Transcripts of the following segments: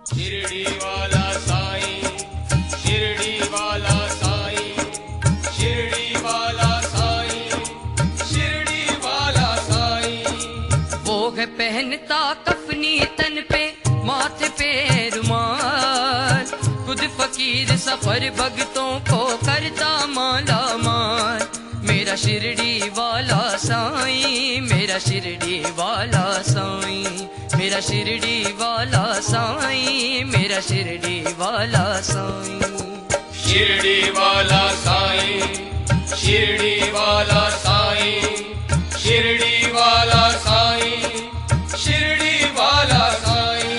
शिरडी वाला साईं, शिरडी वाला साईं, शिरडी वाला साईं, शिरडी वाला साईं। वो है पहनता कफनी तन पे, माथे पे रुमाल, खुद फकीर सफर भगतों को करता माला माल। मेरा शिरडी वाला साईं, मेरा शिरडी वाला साईं, मेरा शिरडी वाला साईं, मेरा शिरडी वाला साईं। शिरडी वाला साईं, शिरडी वाला साईं, शिरडी वाला साईं, शिरडी वाला साईं।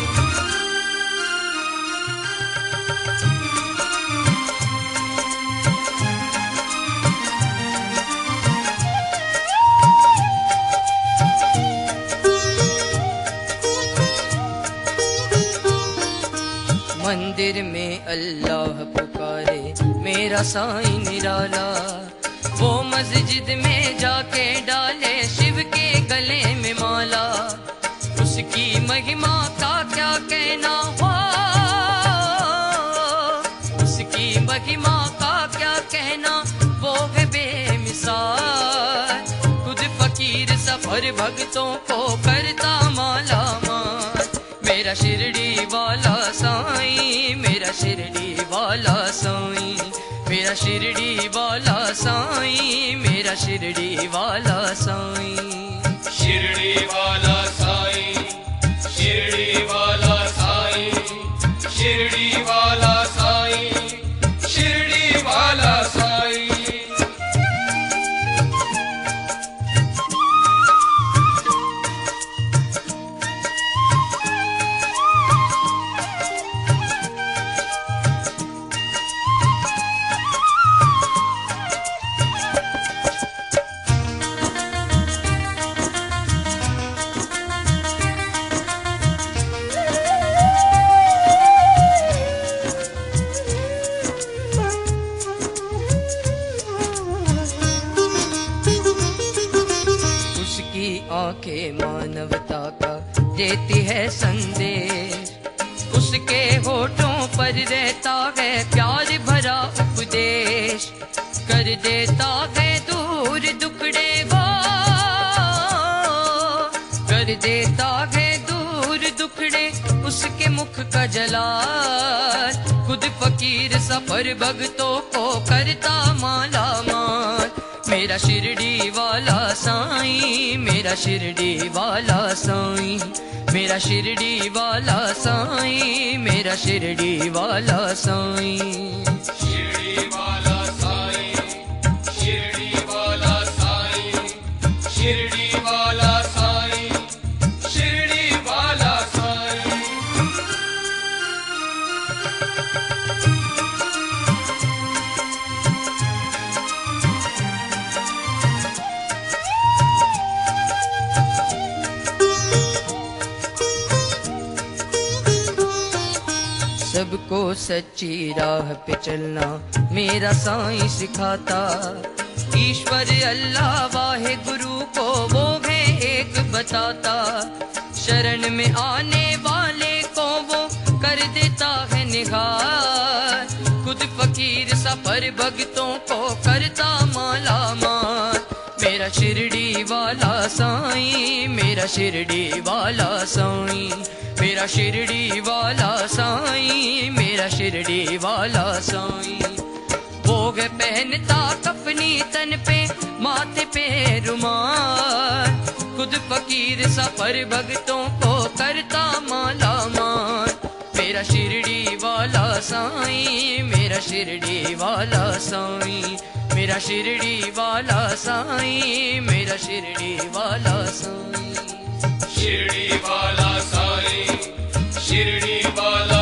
मंदिर में अल्लाह पुकारे मेरा साईं निराला, वो मस्जिद में जाके डाले शिव के गले में माला। उसकी महिमा का क्या कहना हो, उसकी महिमा का क्या कहना, वो है बेमिसाल। खुद फकीर सफर भक्तों को करता माला माल। मेरा शिरडी वाला साईं, मेरा शिरडी वाला साईं, मेरा शिरडी वाला साईं, मेरा शिरडी वाला साईं। शिरडी वाला साईं, शिरडी वाला साईं, शिरडी वाला साईं, शिरडी वाला साईं। आंखें मानवता का देती है संदेश, उसके होठों पर रहता है प्यार भरा उपदेश। कर देता है दूर दुखड़े वो, कर देता है दूर दुखड़े उसके मुख का जलाल। खुद फकीर सफर भगतों को करता माला माल। मेरा शिरडी वाला साईं, मेरा शिरडी वाला साईं, मेरा शिरडी वाला साईं, मेरा शिरडी वाला साईं। शिरडी वाला साईं, शिरडी वाला साईं, शिरडी वाला साईं, शिरडी वाला साईं। सबको सच्ची राह पे चलना मेरा साईं सिखाता। ईश्वर अल्लाह वाहे गुरु को वो है एक बताता। शरण में आने वाले को वो कर देता है निहार। खुद फकीर सफर भगतों को करता माला माल। मेरा शिरडी वाला साईं, मेरा शिरडी वाला साईं, मेरा शिरडी वाला साईं, मेरा शिरडी वाला साईं। वो है पहनता कफनी तन पे, माथे पे रुमाल। खुद फकीर सफर भगतों को करता माला माल। मेरा शिरडी वाला साईं, मेरा शिरडी वाला साईं, मेरा शिरडी वाला साईं, मेरा शिरडी वाला साईं। शिरडी वाला साईं, शिरडी वाला